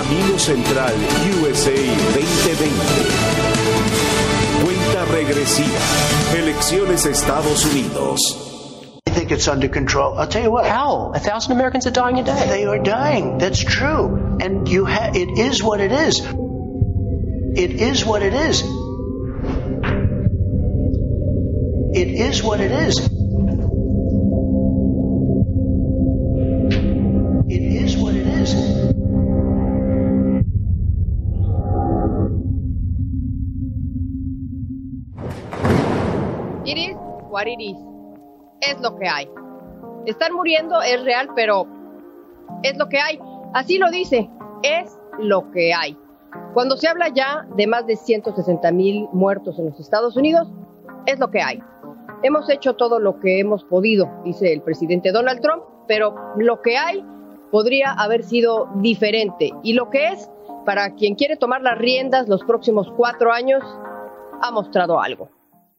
Camino Central USA 2020. Cuenta regresiva. Elecciones Estados Unidos. I think it's under control. I'll tell you what. How? 1,000 Americans are dying a day. They are dying. That's true. And it is what it is. It is what it is. It is what it is. It is what it is. It is what it is. Es lo que hay. Están muriendo, es real, pero es lo que hay. Así lo dice, es lo que hay. Cuando se habla ya de más de 160,000 muertos en los Estados Unidos, es lo que hay. Hemos hecho todo lo que hemos podido, dice el presidente Donald Trump, pero lo que hay podría haber sido diferente. Y lo que es, para quien quiere tomar las riendas los próximos 4 años, ha mostrado algo.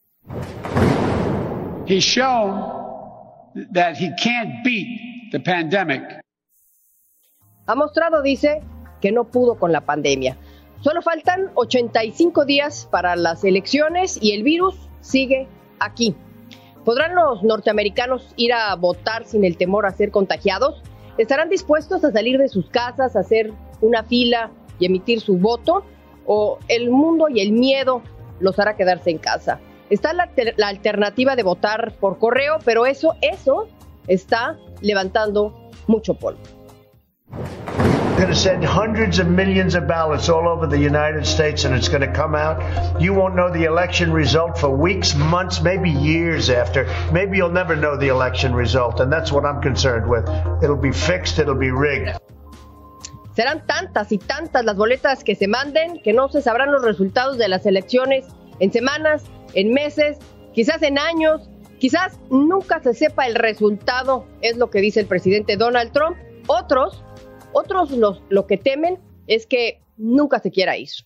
He's shown that he can't beat the pandemic. Ha mostrado, dice, que no pudo con la pandemia. Solo faltan 85 días para las elecciones y el virus sigue aquí. ¿Podrán los norteamericanos ir a votar sin el temor a ser contagiados? ¿Estarán dispuestos a salir de sus casas, a hacer una fila y emitir su voto? ¿O el mundo y el miedo los hará quedarse en casa? Está la alternativa de votar por correo, pero eso está levantando mucho polvo. We're going to send hundreds of millions of ballots all over the United States, and it's going to come out. You won't know the election result for weeks, months, maybe years after. Maybe you'll never know the election result, and that's what I'm concerned with. It'll be fixed, it'll be rigged. Serán tantas y tantas las boletas que se manden que no se sabrán los resultados de las elecciones en semanas, en meses, quizás en años, quizás nunca se sepa el resultado, es lo que dice el presidente Donald Trump. Otros lo que temen es que nunca se quiera ir.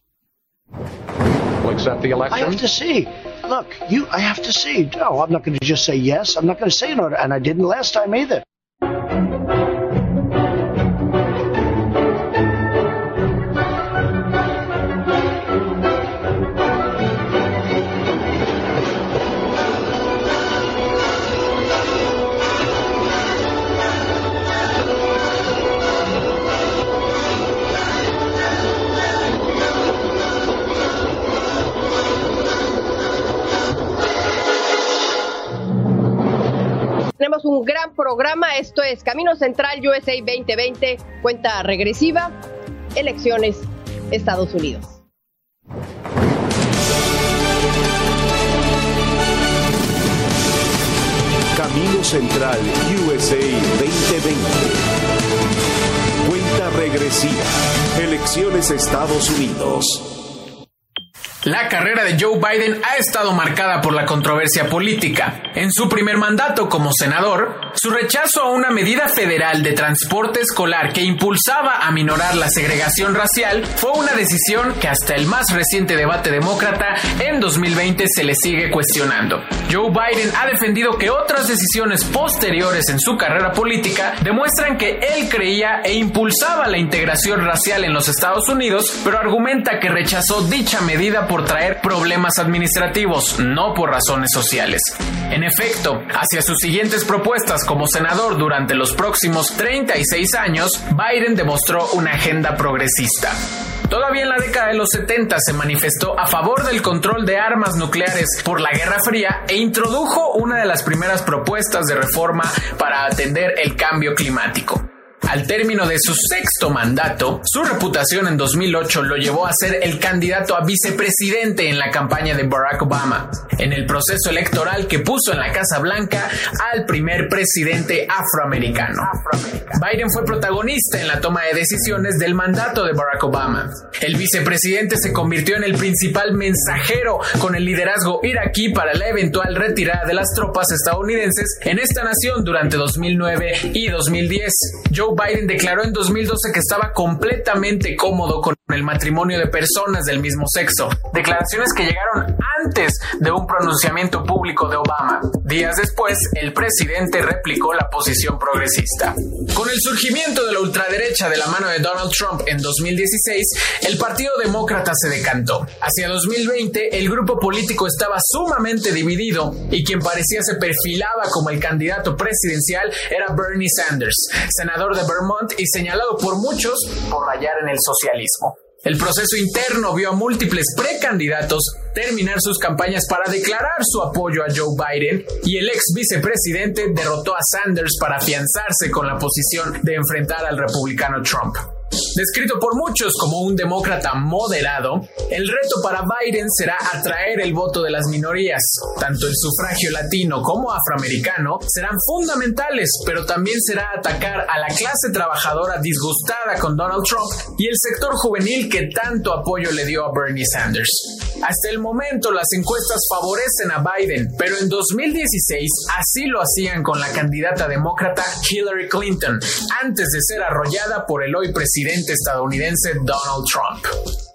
I have to see. Look, I have to see. No, I'm not going to just say yes. I'm not going to say no, and I didn't last time either. Tenemos un gran programa, esto es Camino Central USA 2020, cuenta regresiva, elecciones Estados Unidos. Camino Central USA 2020. Cuenta regresiva, elecciones Estados Unidos. La carrera de Joe Biden ha estado marcada por la controversia política. En su primer mandato como senador, su rechazo a una medida federal de transporte escolar que impulsaba a minorar la segregación racial fue una decisión que hasta el más reciente debate demócrata en 2020 se le sigue cuestionando. Joe Biden ha defendido que otras decisiones posteriores en su carrera política demuestran que él creía e impulsaba la integración racial en los Estados Unidos, pero argumenta que rechazó dicha medida por traer problemas administrativos, no por razones sociales. En efecto, hacia sus siguientes propuestas como senador durante los próximos 36 años, Biden demostró una agenda progresista. Todavía en la década de los 70 se manifestó a favor del control de armas nucleares por la Guerra Fría e introdujo una de las primeras propuestas de reforma para atender el cambio climático. Al término de su sexto mandato, su reputación en 2008 lo llevó a ser el candidato a vicepresidente en la campaña de Barack Obama, en el proceso electoral que puso en la Casa Blanca al primer presidente afroamericano. Biden fue protagonista en la toma de decisiones del mandato de Barack Obama. El vicepresidente se convirtió en el principal mensajero con el liderazgo iraquí para la eventual retirada de las tropas estadounidenses en esta nación durante 2009 y 2010. Joe Biden declaró en 2012 que estaba completamente cómodo con el matrimonio de personas del mismo sexo, declaraciones que llegaron antes de un pronunciamiento público de Obama. Días después, el presidente replicó la posición progresista. Con el surgimiento de la ultraderecha de la mano de Donald Trump en 2016, el Partido Demócrata se decantó. Hacia 2020, el grupo político estaba sumamente dividido y quien parecía se perfilaba como el candidato presidencial era Bernie Sanders, senador de Vermont y señalado por muchos por rayar en el socialismo. El proceso interno vio a múltiples precandidatos terminar sus campañas para declarar su apoyo a Joe Biden y el ex vicepresidente derrotó a Sanders para afianzarse con la posición de enfrentar al republicano Trump. Descrito por muchos como un demócrata moderado, el reto para Biden será atraer el voto de las minorías. Tanto el sufragio latino como afroamericano serán fundamentales, pero también será atacar a la clase trabajadora disgustada con Donald Trump y el sector juvenil que tanto apoyo le dio a Bernie Sanders. Hasta el momento las encuestas favorecen a Biden, pero en 2016 así lo hacían con la candidata demócrata Hillary Clinton, antes de ser arrollada por el hoy presidente estadounidense Donald Trump.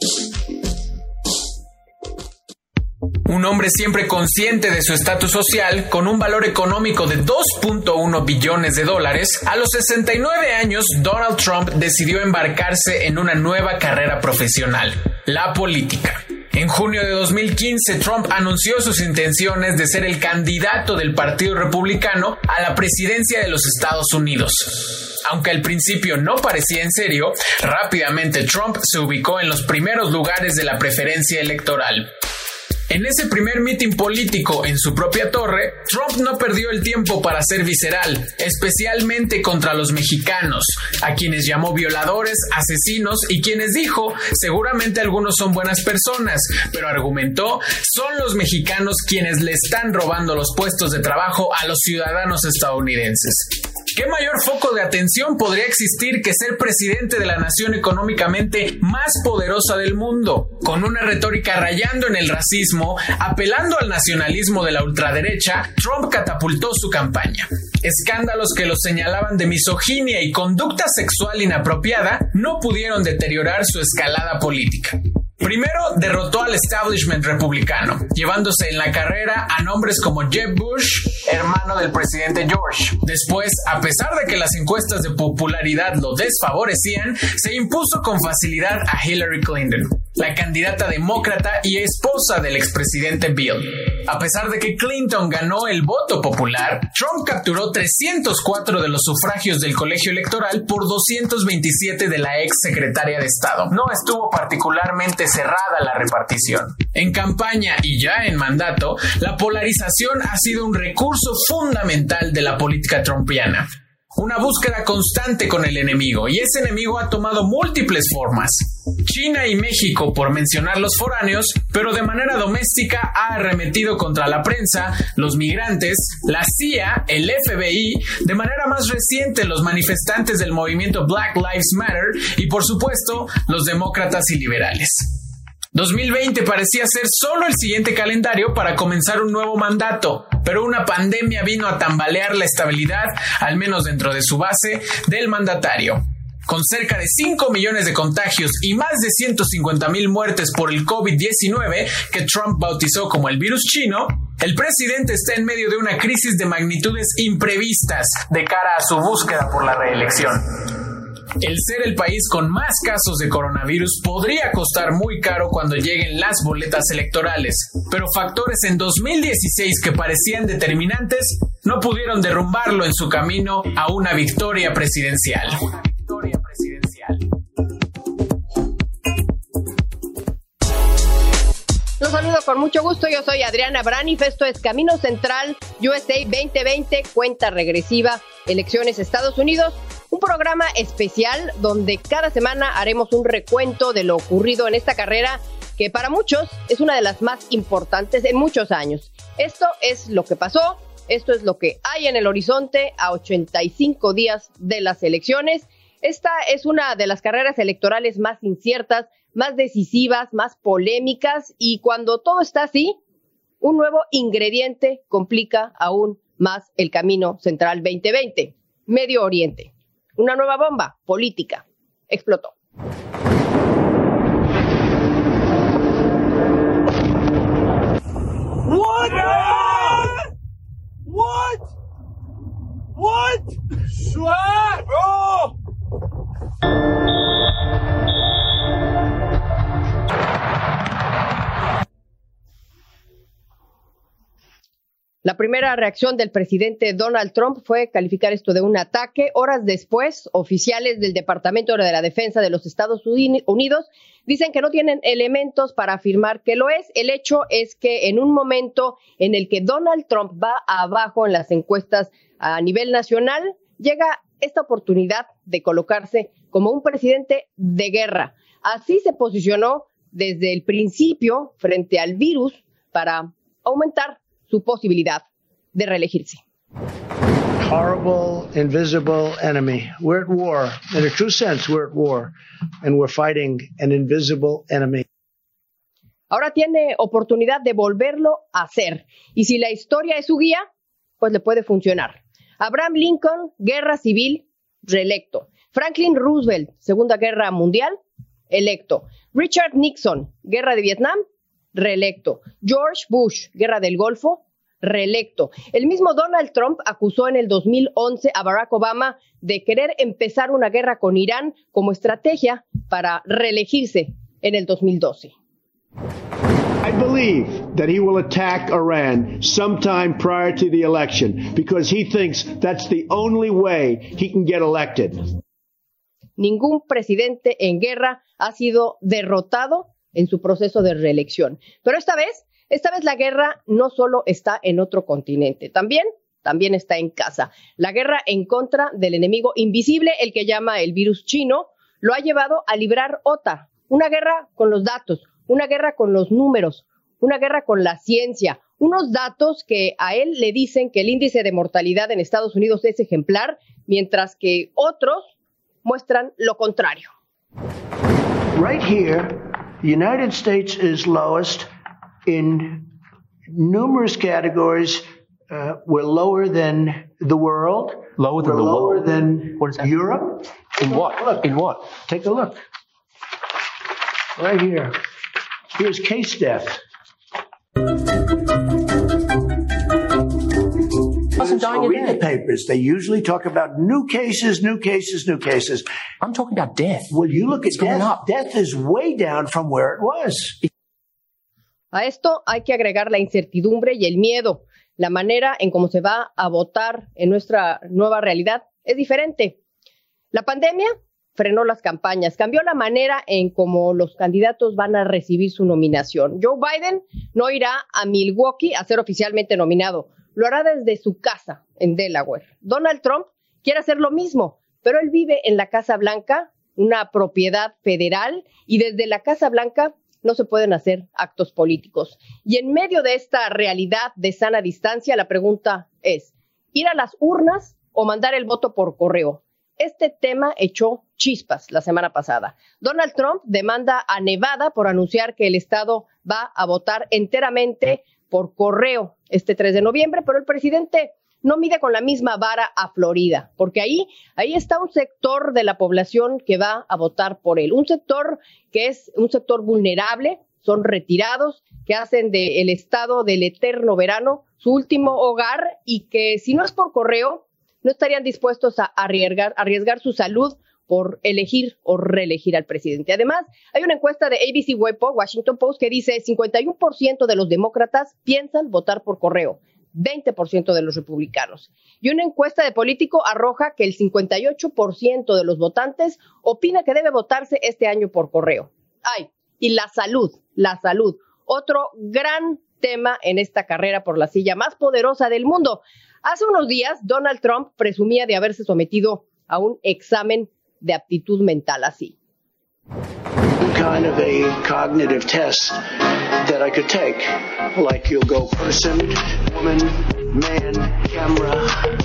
Un hombre siempre consciente de su estatus social, con un valor económico de $2.1 billones, a los 69 años Donald Trump decidió embarcarse en una nueva carrera profesional, la política. En junio de 2015, Trump anunció sus intenciones de ser el candidato del Partido Republicano a la presidencia de los Estados Unidos. Aunque al principio no parecía en serio, rápidamente Trump se ubicó en los primeros lugares de la preferencia electoral. En ese primer mitin político en su propia torre, Trump no perdió el tiempo para ser visceral, especialmente contra los mexicanos, a quienes llamó violadores, asesinos y quienes dijo, seguramente algunos son buenas personas, pero argumentó, son los mexicanos quienes le están robando los puestos de trabajo a los ciudadanos estadounidenses. ¿Qué mayor foco de atención podría existir que ser presidente de la nación económicamente más poderosa del mundo? Con una retórica rayando en el racismo, apelando al nacionalismo de la ultraderecha, Trump catapultó su campaña. Escándalos que lo señalaban de misoginia y conducta sexual inapropiada no pudieron deteriorar su escalada política. Primero, derrotó al establishment republicano, llevándose en la carrera a nombres como Jeb Bush, hermano del presidente George. Después, a pesar de que las encuestas de popularidad lo desfavorecían, se impuso con facilidad a Hillary Clinton, la candidata demócrata y esposa del expresidente Bill. A pesar de que Clinton ganó el voto popular, Trump capturó 304 de los sufragios del colegio electoral por 227 de la ex secretaria de Estado. No estuvo particularmente cerrada la repartición. En campaña y ya en mandato, la polarización ha sido un recurso fundamental de la política trumpiana. Una búsqueda constante con el enemigo, y ese enemigo ha tomado múltiples formas. China y México, por mencionar los foráneos, pero de manera doméstica ha arremetido contra la prensa, los migrantes, la CIA, el FBI, de manera más reciente los manifestantes del movimiento Black Lives Matter y, por supuesto, los demócratas y liberales. 2020 parecía ser solo el siguiente calendario para comenzar un nuevo mandato, pero una pandemia vino a tambalear la estabilidad, al menos dentro de su base, del mandatario. Con cerca de 5 millones de contagios y más de 150,000 muertes por el COVID-19, que Trump bautizó como el virus chino, el presidente está en medio de una crisis de magnitudes imprevistas de cara a su búsqueda por la reelección. El ser el país con más casos de coronavirus podría costar muy caro cuando lleguen las boletas electorales, pero factores en 2016 que parecían determinantes no pudieron derrumbarlo en su camino a una victoria presidencial. Los saludo con mucho gusto, yo soy Adriana Braniff, esto es Camino Central USA 2020, cuenta regresiva, elecciones Estados Unidos, un programa especial donde cada semana haremos un recuento de lo ocurrido en esta carrera que para muchos es una de las más importantes en muchos años. Esto es lo que pasó, esto es lo que hay en el horizonte a 85 días de las elecciones. Esta es una de las carreras electorales más inciertas, más decisivas, más polémicas, y cuando todo está así, un nuevo ingrediente complica aún más el Camino Central 2020. Medio Oriente. Una nueva bomba política explotó. What? What? What? What? Oh! La primera reacción del presidente Donald Trump fue calificar esto de un ataque. Horas después, oficiales del Departamento de la Defensa de los Estados Unidos dicen que no tienen elementos para afirmar que lo es. El hecho es que en un momento en el que Donald Trump va abajo en las encuestas a nivel nacional, llega esta oportunidad de colocarse como un presidente de guerra. Así se posicionó desde el principio frente al virus para aumentar su posibilidad de reelegirse. Horrible, invisible enemy. We're at war. In a true sense, we're at war. And we're fighting an invisible enemy. Ahora tiene oportunidad de volverlo a hacer. Y si la historia es su guía, pues le puede funcionar. Abraham Lincoln, guerra civil, reelecto. Franklin Roosevelt, Segunda Guerra Mundial, electo. Richard Nixon, guerra de Vietnam, reelecto. George Bush, guerra del Golfo, reelecto. El mismo Donald Trump acusó en el 2011 a Barack Obama de querer empezar una guerra con Irán como estrategia para reelegirse en el 2012. I believe that he will attack Iran sometime prior to the election because he thinks that's the only way he can get elected. Ningún presidente en guerra ha sido derrotado en su proceso de reelección. Pero esta vez la guerra no solo está en otro continente, también está en casa. La guerra en contra del enemigo invisible, el que llama el virus chino, lo ha llevado a librar otra. Una guerra con los datos, una guerra con los números, una guerra con la ciencia. Unos datos que a él le dicen que el índice de mortalidad en Estados Unidos es ejemplar, mientras que otros muestran lo contrario. Right here, the United States is lowest in numerous categories. We're lower than the world. Lower than the lower world? than What is that? Europe. In what? Look. In what? Take a look. Right here. Here's case death. Read the papers. They usually talk about new cases. I'm talking about death. Well, you look at death. Up. Death is way down from where it was. A esto hay que agregar la incertidumbre y el miedo. La manera en cómo se va a votar en nuestra nueva realidad es diferente. La pandemia frenó las campañas, cambió la manera en cómo los candidatos van a recibir su nominación. Joe Biden no irá a Milwaukee a ser oficialmente nominado. Lo hará desde su casa en Delaware. Donald Trump quiere hacer lo mismo, pero él vive en la Casa Blanca, una propiedad federal, y desde la Casa Blanca no se pueden hacer actos políticos. Y en medio de esta realidad de sana distancia, la pregunta es, ¿ir a las urnas o mandar el voto por correo? Este tema echó chispas la semana pasada. Donald Trump demanda a Nevada por anunciar que el estado va a votar enteramente por correo este 3 de noviembre, pero el presidente no mide con la misma vara a Florida, porque ahí está un sector de la población que va a votar por él, un sector que es un sector vulnerable, son retirados, que hacen del estado del eterno verano su último hogar y que si no es por correo, no estarían dispuestos a arriesgar su salud por elegir o reelegir al presidente. Además, hay una encuesta de ABC Washington Post que dice 51% de los demócratas piensan votar por correo, 20% de los republicanos. Y una encuesta de Político arroja que el 58% de los votantes opina que debe votarse este año por correo. Y la salud, otro gran tema en esta carrera por la silla más poderosa del mundo. Hace unos días, Donald Trump presumía de haberse sometido a un examen de aptitud mental así. Kind of a cognitive test that I could take. Like you'll go person, woman, man, camera.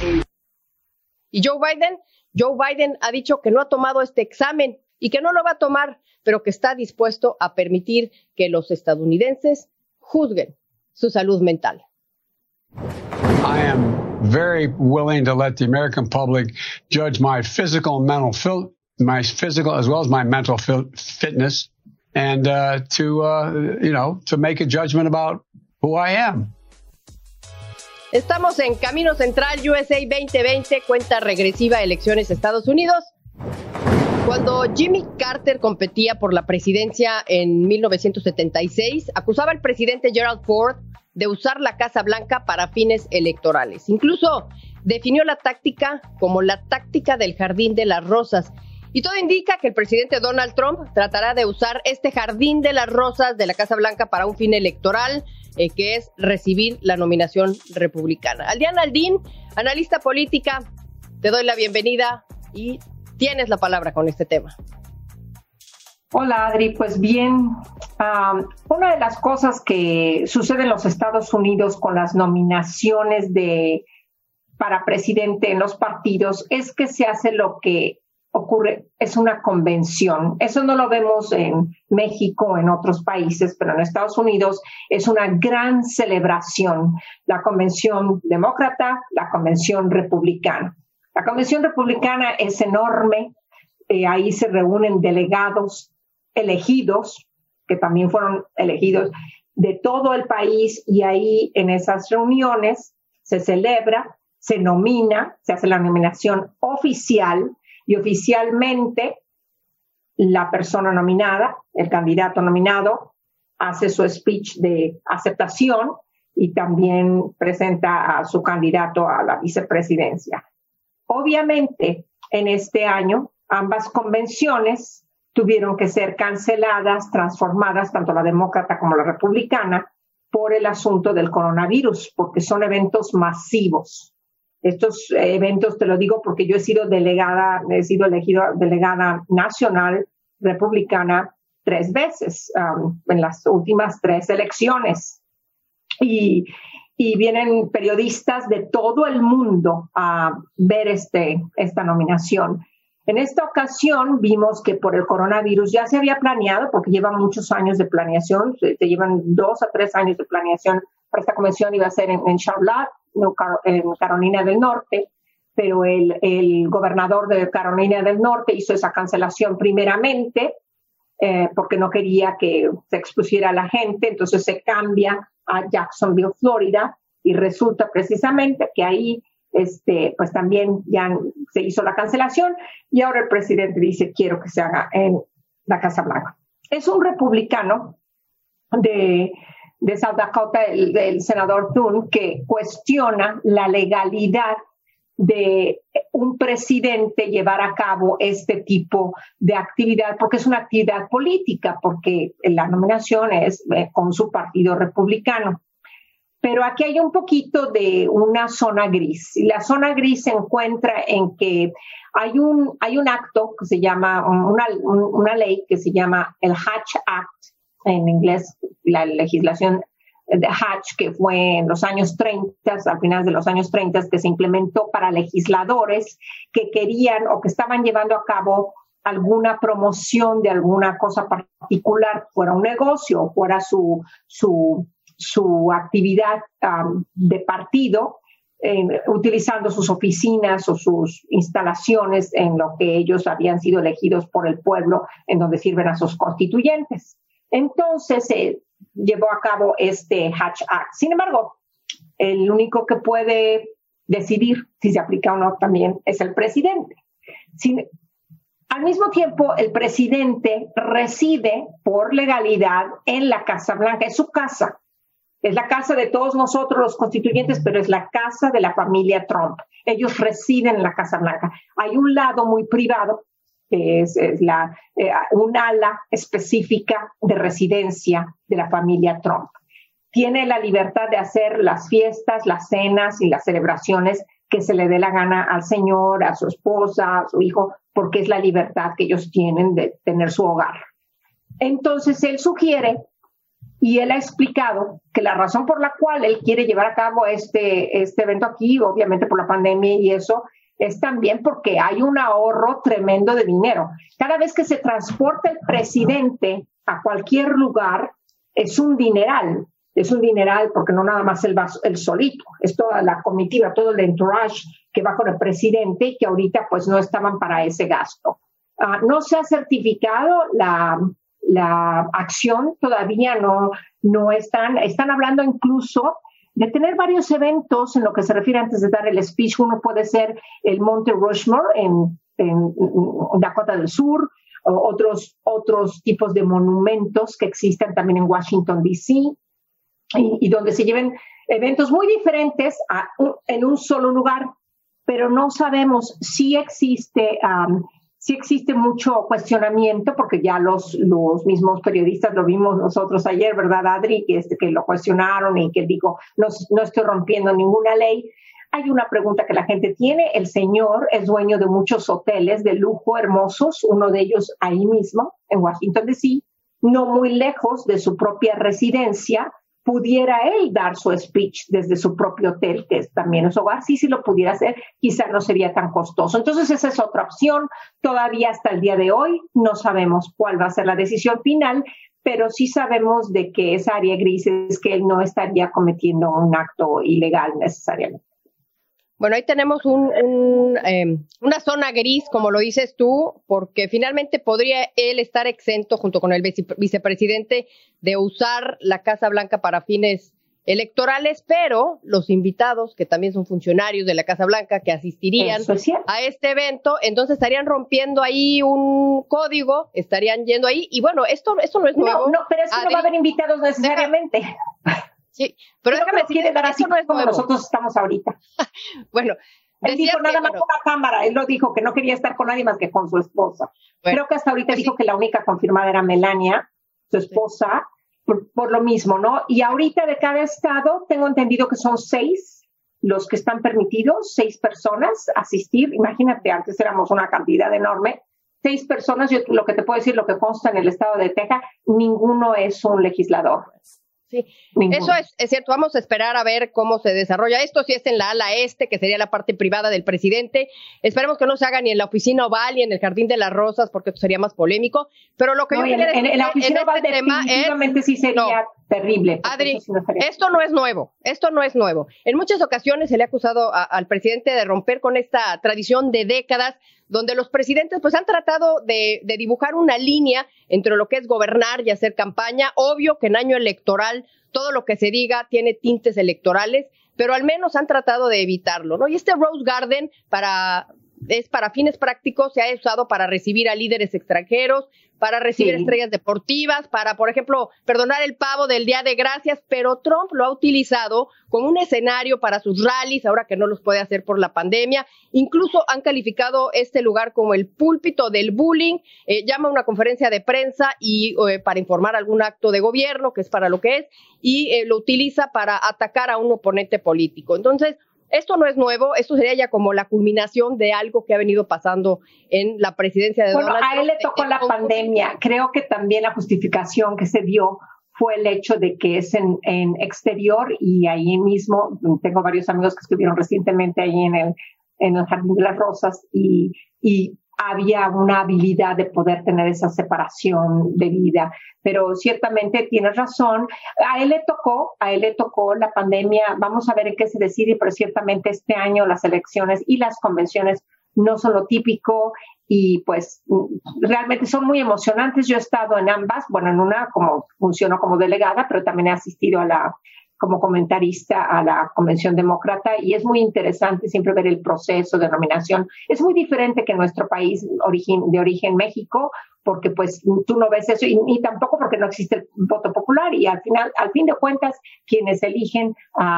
Y Joe Biden ha dicho que no ha tomado este examen y que no lo va a tomar, pero que está dispuesto a permitir que los estadounidenses juzguen su salud mental. I am very willing to let the American public judge my physical and mental my physical as well as my mental fitness, and to make a judgment about who I am. Estamos en Camino Central USA 2020, cuenta regresiva elecciones Estados Unidos. Cuando Jimmy Carter competía por la presidencia en 1976, acusaba al presidente Gerald Ford de usar la Casa Blanca para fines electorales. Incluso definió la táctica como la táctica del Jardín de las Rosas. Y todo indica que el presidente Donald Trump tratará de usar este Jardín de las Rosas de la Casa Blanca para un fin electoral, que es recibir la nominación republicana. Aldiana Aldín, analista política, te doy la bienvenida y tienes la palabra con este tema. Hola Adri, pues bien, una de las cosas que sucede en los Estados Unidos con las nominaciones para presidente en los partidos es que se hace lo que ocurre, es una convención. Eso no lo vemos en México, en otros países, pero en Estados Unidos es una gran celebración. La convención demócrata, la convención republicana. La convención republicana es enorme, ahí se reúnen delegados elegidos, que también fueron elegidos de todo el país, y ahí en esas reuniones se celebra, se nomina, se hace la nominación oficial, y oficialmente la persona nominada, el candidato nominado, hace su speech de aceptación y también presenta a su candidato a la vicepresidencia. Obviamente, en este año, ambas convenciones tuvieron que ser canceladas, transformadas, tanto la demócrata como la republicana, por el asunto del coronavirus, porque son eventos masivos. Estos eventos, te lo digo porque yo he sido elegida delegada nacional republicana 3 veces en las últimas 3 elecciones. Y vienen periodistas de todo el mundo a ver esta nominación. En esta ocasión vimos que por el coronavirus ya se había planeado, porque llevan muchos años de planeación, se llevan 2 a 3 años de planeación. Para esta convención iba a ser en Charlotte, en Carolina del Norte, pero el gobernador de Carolina del Norte hizo esa cancelación primeramente porque no quería que se expusiera a la gente, entonces se cambia a Jacksonville, Florida, y resulta precisamente que ahí pues también ya se hizo la cancelación y ahora el presidente dice quiero que se haga en la Casa Blanca. Es un republicano de South Dakota, el senador Thune, que cuestiona la legalidad de un presidente llevar a cabo este tipo de actividad, porque es una actividad política, porque la nominación es con su partido republicano. Pero aquí hay un poquito de una zona gris. Y la zona gris se encuentra en que hay un acto que se llama, una ley que se llama el Hatch Act, en inglés, la legislación de Hatch, que fue en los años 30, al final de los años 30, que se implementó para legisladores que querían o que estaban llevando a cabo alguna promoción de alguna cosa particular, fuera un negocio, fuera su actividad de partido, utilizando sus oficinas o sus instalaciones en lo que ellos habían sido elegidos por el pueblo, en donde sirven a sus constituyentes. Entonces se llevó a cabo este Hatch Act. Sin embargo, el único que puede decidir si se aplica o no también es el presidente. Al mismo tiempo, el presidente reside por legalidad en la Casa Blanca, es su casa. Es la casa de todos nosotros los constituyentes, pero es la casa de la familia Trump. Ellos residen en la Casa Blanca. Hay un lado muy privado, que es un ala específica de residencia de la familia Trump. Tiene la libertad de hacer las fiestas, las cenas y las celebraciones que se le dé la gana al señor, a su esposa, a su hijo, porque es la libertad que ellos tienen de tener su hogar. Entonces, él sugiere y él ha explicado que la razón por la cual él quiere llevar a cabo este evento aquí, obviamente por la pandemia y eso, es también porque hay un ahorro tremendo de dinero. Cada vez que se transporta el presidente a cualquier lugar, es un dineral. Es un dineral porque no nada más él va él solito, es toda la comitiva, todo el entourage que va con el presidente y que ahorita pues no estaban para ese gasto. No se ha certificado la acción, todavía no están hablando incluso tener varios eventos en lo que se refiere antes de dar el speech. Uno puede ser el Monte Rushmore en Dakota del Sur, o otros tipos de monumentos que existen también en Washington, D.C., y donde se lleven eventos muy diferentes en un solo lugar, pero no sabemos si existe mucho cuestionamiento, porque ya los mismos periodistas lo vimos nosotros ayer, ¿verdad, Adri? Que lo cuestionaron y que dijo, no estoy rompiendo ninguna ley. Hay una pregunta que la gente tiene. El señor es dueño de muchos hoteles de lujo hermosos, uno de ellos ahí mismo, en Washington, D.C., no muy lejos de su propia residencia. Pudiera él dar su speech desde su propio hotel, que es también su hogar. Sí lo pudiera hacer, quizá no sería tan costoso. Entonces esa es otra opción. Todavía hasta el día de hoy no sabemos cuál va a ser la decisión final, pero sí sabemos de que esa área gris es que él no estaría cometiendo un acto ilegal necesariamente. Bueno, ahí tenemos una zona gris, como lo dices tú, porque finalmente podría él estar exento junto con el vicepresidente de usar la Casa Blanca para fines electorales, pero los invitados, que también son funcionarios de la Casa Blanca, que asistirían a este evento, entonces estarían rompiendo ahí un código, estarían yendo ahí, y bueno, esto no es nuevo. No, pero eso no va a haber invitados necesariamente. Sí, pero déjame decir, dar así no es como nuevo. Nosotros estamos ahorita. Bueno, él dijo nada más con la cámara, él lo dijo, que no quería estar con nadie más que con su esposa. Bueno, creo que hasta ahorita dijo que la única confirmada era Melania, su esposa, por lo mismo, ¿no? Y ahorita de cada estado tengo entendido que son 6 los que están permitidos, 6 personas asistir. Imagínate, antes éramos una cantidad enorme. 6 personas, yo lo que te puedo decir, lo que consta en el estado de Texas, ninguno es un legislador. Sí, eso es cierto. Vamos a esperar a ver cómo se desarrolla esto, si es en la ala este, que sería la parte privada del presidente. Esperemos que no se haga ni en la oficina oval ni en el Jardín de las Rosas, porque esto sería más polémico. Pero lo que yo quiero decir en la oficina oval definitivamente sí sería terrible. Adri, esto no es nuevo. En muchas ocasiones se le ha acusado al presidente de romper con esta tradición de décadas, donde los presidentes pues han tratado de dibujar una línea entre lo que es gobernar y hacer campaña. Obvio que en año electoral todo lo que se diga tiene tintes electorales, pero al menos han tratado de evitarlo, ¿no? Y este Rose Garden para fines prácticos, se ha usado para recibir a líderes extranjeros, para recibir estrellas deportivas, para, por ejemplo, perdonar el pavo del Día de Gracias, pero Trump lo ha utilizado como un escenario para sus rallies, ahora que no los puede hacer por la pandemia. Incluso han calificado este lugar como el púlpito del bullying, llama a una conferencia de prensa y para informar algún acto de gobierno, que es para lo que es, y lo utiliza para atacar a un oponente político. Entonces, esto no es nuevo, esto sería ya como la culminación de algo que ha venido pasando en la presidencia de Donald Trump. Bueno, a él le tocó la pandemia. Creo que también la justificación que se dio fue el hecho de que es en exterior, y ahí mismo, tengo varios amigos que estuvieron recientemente ahí en el Jardín de las Rosas, y había una habilidad de poder tener esa separación de vida. Pero ciertamente tienes razón, a él le tocó la pandemia. Vamos a ver en qué se decide, pero ciertamente este año las elecciones y las convenciones no son lo típico, y pues realmente son muy emocionantes. Yo he estado en ambas, bueno, en una funciono como delegada, pero también he asistido como comentarista a la Convención Demócrata, y es muy interesante siempre ver el proceso de nominación. Es muy diferente que en nuestro país de origen México, porque pues tú no ves eso, y tampoco porque no existe el voto popular, y al fin de cuentas, quienes eligen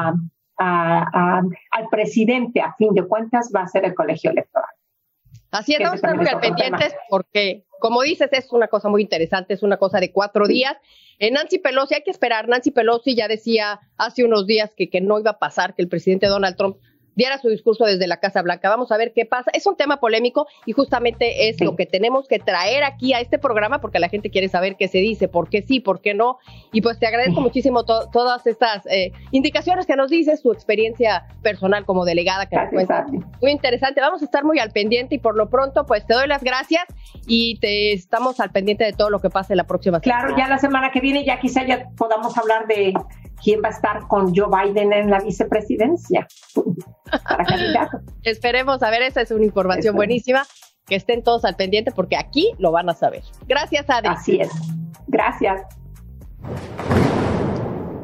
al presidente, a fin de cuentas, va a ser el colegio electoral. Así es, vamos a estar muy al pendientes porque, como dices, es una cosa muy interesante, es una cosa de 4 días. Nancy Pelosi, hay que esperar. Nancy Pelosi ya decía hace unos días que no iba a pasar que el presidente Donald Trump diera su discurso desde la Casa Blanca. Vamos a ver qué pasa. Es un tema polémico y justamente es lo que tenemos que traer aquí a este programa, porque la gente quiere saber qué se dice, por qué sí, por qué no. Y pues te agradezco muchísimo todas estas indicaciones que nos dices, tu experiencia personal como delegada, que nos cuentas. Muy interesante. Vamos a estar muy al pendiente, y por lo pronto pues te doy las gracias y estamos al pendiente de todo lo que pase la próxima semana. Claro, ya la semana que viene ya quizá ya podamos hablar de quién va a estar con Joe Biden en la vicepresidencia para candidato. Esperemos a ver, esa es una información buenísima, que estén todos al pendiente porque aquí lo van a saber. Gracias, Adri. Así es. Gracias.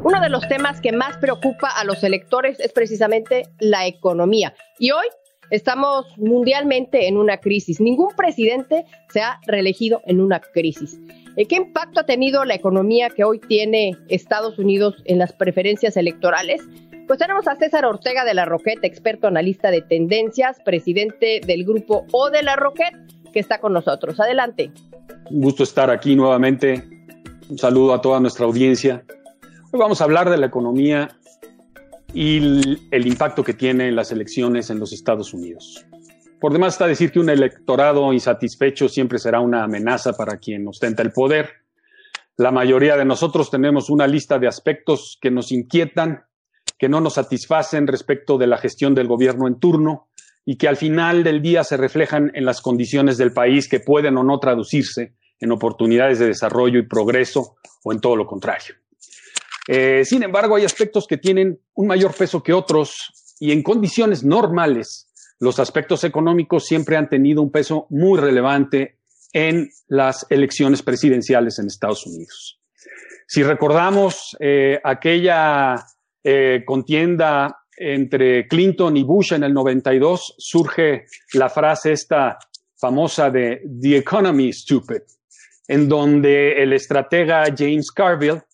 Uno de los temas que más preocupa a los electores es precisamente la economía. Y hoy estamos mundialmente en una crisis. Ningún presidente se ha reelegido en una crisis. ¿Qué impacto ha tenido la economía que hoy tiene Estados Unidos en las preferencias electorales? Pues tenemos a César Ortega de la Roquette, experto analista de tendencias, presidente del grupo O de la Roquette, que está con nosotros. Adelante. Un gusto estar aquí nuevamente. Un saludo a toda nuestra audiencia. Hoy vamos a hablar de la economía y el impacto que tiene en las elecciones en los Estados Unidos. Por demás está decir que un electorado insatisfecho siempre será una amenaza para quien ostenta el poder. La mayoría de nosotros tenemos una lista de aspectos que nos inquietan, que no nos satisfacen respecto de la gestión del gobierno en turno y que al final del día se reflejan en las condiciones del país que pueden o no traducirse en oportunidades de desarrollo y progreso o en todo lo contrario. Sin embargo, hay aspectos que tienen un mayor peso que otros y en condiciones normales los aspectos económicos siempre han tenido un peso muy relevante en las elecciones presidenciales en Estados Unidos. Si recordamos aquella contienda entre Clinton y Bush en el 92, surge la frase esta famosa de "The economy is stupid", en donde el estratega James Carville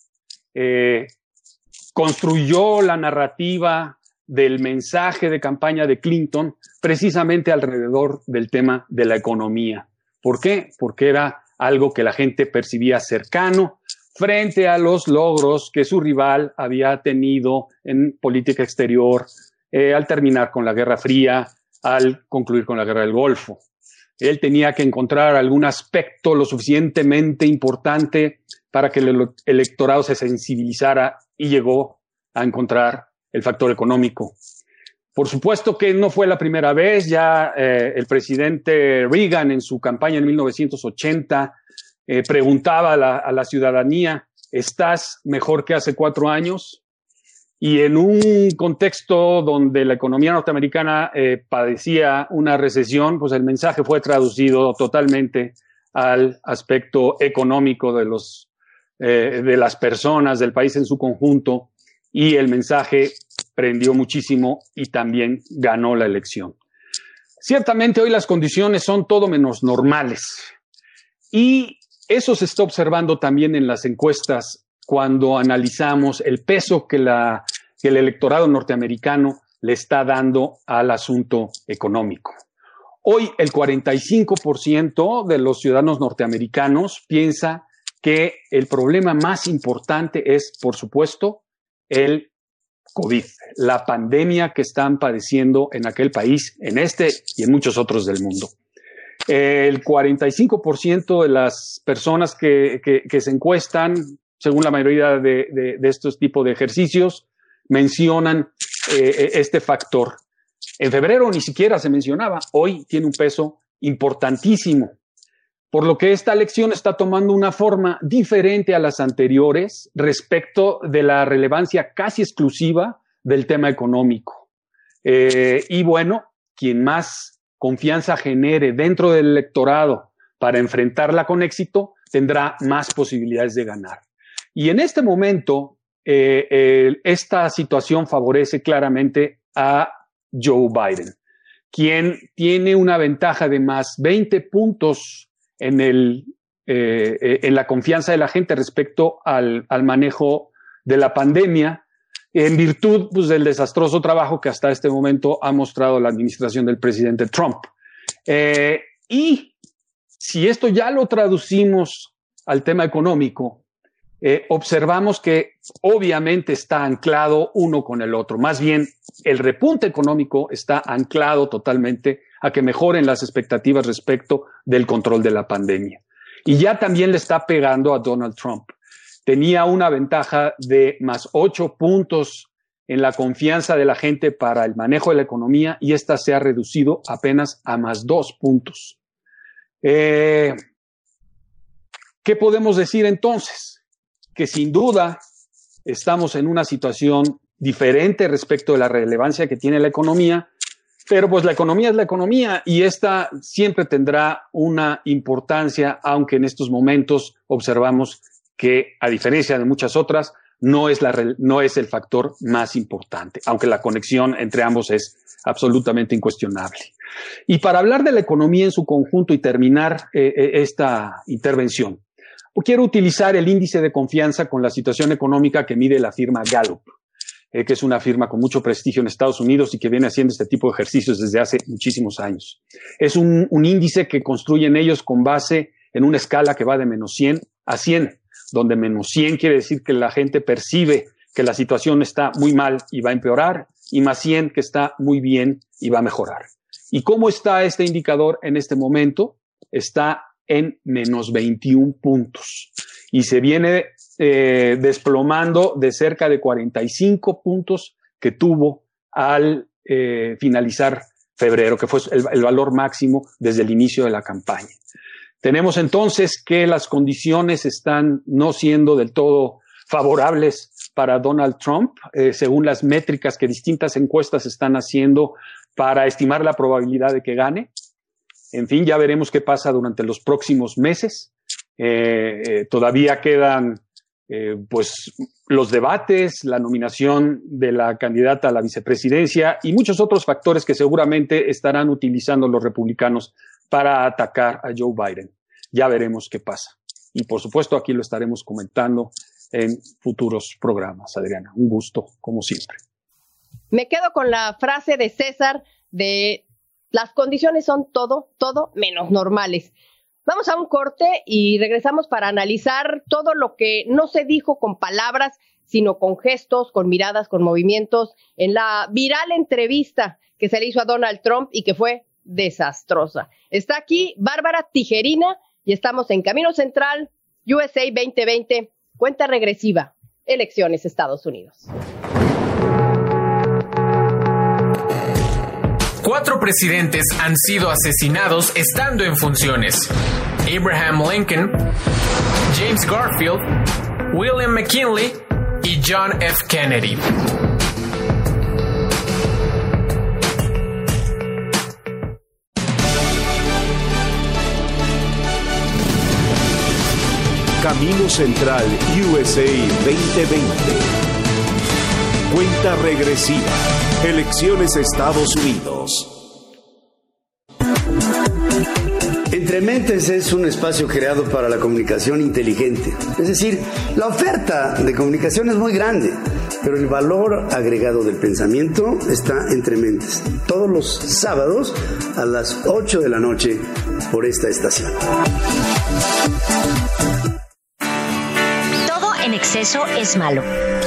construyó la narrativa del mensaje de campaña de Clinton precisamente alrededor del tema de la economía. ¿Por qué? Porque era algo que la gente percibía cercano frente a los logros que su rival había tenido en política exterior al terminar con la Guerra Fría, al concluir con la Guerra del Golfo. Él tenía que encontrar algún aspecto lo suficientemente importante para que el electorado se sensibilizara y llegó a encontrar el factor económico. Por supuesto que no fue la primera vez, ya el presidente Reagan en su campaña en 1980 preguntaba a la ciudadanía, ¿estás mejor que hace 4 años? Y en un contexto donde la economía norteamericana padecía una recesión, pues el mensaje fue traducido totalmente al aspecto económico de las personas, del país en su conjunto, y el mensaje prendió muchísimo y también ganó la elección. Ciertamente hoy las condiciones son todo menos normales y eso se está observando también en las encuestas cuando analizamos el peso que el electorado norteamericano le está dando al asunto económico. Hoy el 45% de los ciudadanos norteamericanos piensa que el problema más importante es, por supuesto, el COVID, la pandemia que están padeciendo en aquel país, en este y en muchos otros del mundo. El 45% de las personas que se encuestan, según la mayoría de estos tipos de ejercicios, mencionan este factor. En febrero ni siquiera se mencionaba, hoy tiene un peso importantísimo. Por lo que esta elección está tomando una forma diferente a las anteriores respecto de la relevancia casi exclusiva del tema económico. Y bueno, quien más confianza genere dentro del electorado para enfrentarla con éxito, tendrá más posibilidades de ganar. Y en este momento, esta situación favorece claramente a Joe Biden, quien tiene una ventaja de más 20 puntos en la confianza de la gente respecto al manejo de la pandemia, en virtud pues, del desastroso trabajo que hasta este momento ha mostrado la administración del presidente Trump. Y si esto ya lo traducimos al tema económico, observamos que obviamente está anclado uno con el otro. Más bien, el repunte económico está anclado totalmente a que mejoren las expectativas respecto del control de la pandemia. Y ya también le está pegando a Donald Trump. Tenía una ventaja de más 8 puntos en la confianza de la gente para el manejo de la economía y esta se ha reducido apenas a más 2 puntos. ¿Qué podemos decir entonces? Que sin duda estamos en una situación diferente respecto de la relevancia que tiene la economía, pero pues la economía es la economía y esta siempre tendrá una importancia, aunque en estos momentos observamos que, a diferencia de muchas otras, no es el factor más importante, aunque la conexión entre ambos es absolutamente incuestionable. Y para hablar de la economía en su conjunto y terminar esta intervención, quiero utilizar el índice de confianza con la situación económica que mide la firma Gallup, que es una firma con mucho prestigio en Estados Unidos y que viene haciendo este tipo de ejercicios desde hace muchísimos años. Es un índice que construyen ellos con base en una escala que va de -100 a 100, donde -100 quiere decir que la gente percibe que la situación está muy mal y va a empeorar, y +100 que está muy bien y va a mejorar. ¿Y cómo está este indicador en este momento? Está en -21 puntos y se viene desplomando de cerca de 45 puntos que tuvo al finalizar febrero, que fue el valor máximo desde el inicio de la campaña. Tenemos entonces que las condiciones están no siendo del todo favorables para Donald Trump, según las métricas que distintas encuestas están haciendo para estimar la probabilidad de que gane. En fin, ya veremos qué pasa durante los próximos meses. Todavía quedan pues los debates, la nominación de la candidata a la vicepresidencia y muchos otros factores que seguramente estarán utilizando los republicanos para atacar a Joe Biden. Ya veremos qué pasa. Y por supuesto aquí lo estaremos comentando en futuros programas. Adriana, un gusto como siempre. Me quedo con la frase de César de las condiciones son todo menos normales. Vamos a un corte y regresamos para analizar todo lo que no se dijo con palabras, sino con gestos, con miradas, con movimientos, en la viral entrevista que se le hizo a Donald Trump y que fue desastrosa. Está aquí Bárbara Tijerina y estamos en Camino Central, USA 2020, cuenta regresiva, elecciones Estados Unidos. 4 presidentes han sido asesinados estando en funciones. Abraham Lincoln, James Garfield, William McKinley y John F. Kennedy. Camino Central USA 2020. Cuenta regresiva. Elecciones Estados Unidos. Entre Mentes es un espacio creado para la comunicación inteligente. Es decir, la oferta de comunicación es muy grande, pero el valor agregado del pensamiento está entre Mentes. Todos los sábados a las 8 de la noche por esta estación. Todo en exceso es malo.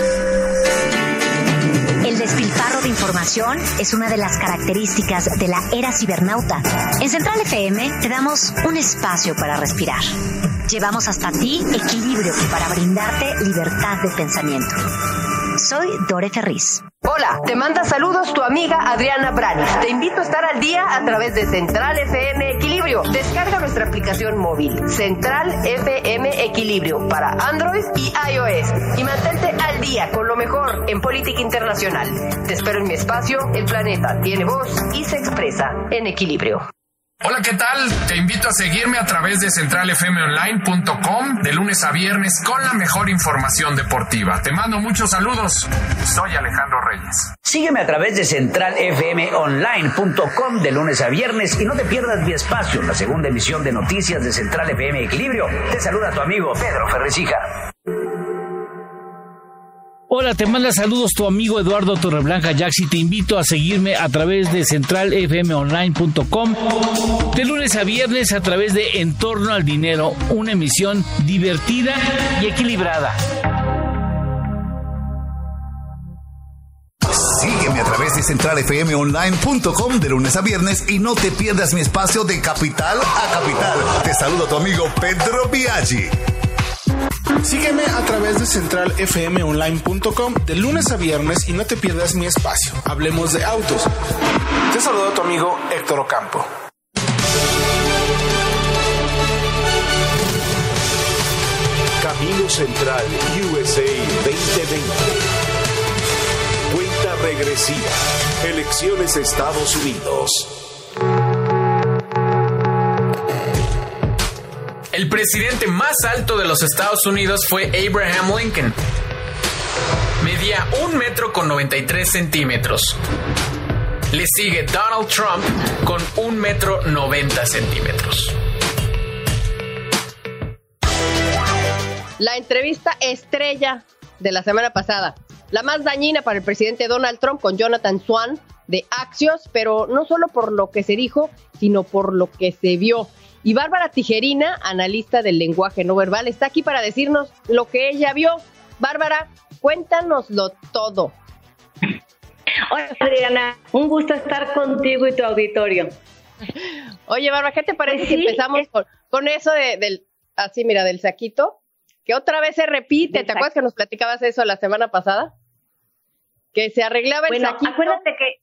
El despilfarro de información es una de las características de la era cibernauta. En Central FM te damos un espacio para respirar. Llevamos hasta ti equilibrio para brindarte libertad de pensamiento. Soy Dore Ferriz. Hola, te manda saludos tu amiga Adriana Branis. Te invito a estar al día a través de Central FM Equilibrio. Descarga nuestra aplicación móvil, Central FM Equilibrio, para Android y iOS. Y mantente al día con lo mejor en política internacional. Te espero en mi espacio, El Planeta tiene voz y se expresa en equilibrio. Hola, ¿qué tal? Te invito a seguirme a través de centralfmonline.com de lunes a viernes con la mejor información deportiva. Te mando muchos saludos. Soy Alejandro Reyes. Sígueme a través de centralfmonline.com de lunes a viernes y no te pierdas mi espacio, la segunda emisión de noticias de Central FM Equilibrio. Te saluda tu amigo Pedro Ferrecija. Hola, te manda saludos tu amigo Eduardo Torreblanca Jaxi. Te invito a seguirme a través de centralfmonline.com de lunes a viernes a través de En Torno al Dinero, una emisión divertida y equilibrada. Sígueme a través de centralfmonline.com de lunes a viernes y no te pierdas mi espacio de Capital a Capital. Te saluda tu amigo Pedro Biaggi. Sígueme a través de centralfmonline.com de lunes a viernes y no te pierdas mi espacio. Hablemos de autos. Te saluda tu amigo Héctor Ocampo. Camino Central USA 2020. Cuenta regresiva. Elecciones Estados Unidos. El presidente más alto de los Estados Unidos fue Abraham Lincoln. medía 1,93 metros. Le sigue Donald Trump con 1,90 metros. La entrevista estrella de la semana pasada, la más dañina para el presidente Donald Trump con Jonathan Swan de Axios, pero no solo por lo que se dijo, sino por lo que se vio. Y Bárbara Tijerina, analista del lenguaje no verbal, está aquí para decirnos lo que ella vio. Bárbara, cuéntanoslo todo. Hola Adriana, un gusto estar contigo y tu auditorio. Oye Bárbara, ¿qué te parece si empezamos con eso del saquito? Que otra vez se repite, ¿te acuerdas que nos platicabas eso la semana pasada? Que se arreglaba el saquito. Acuérdate que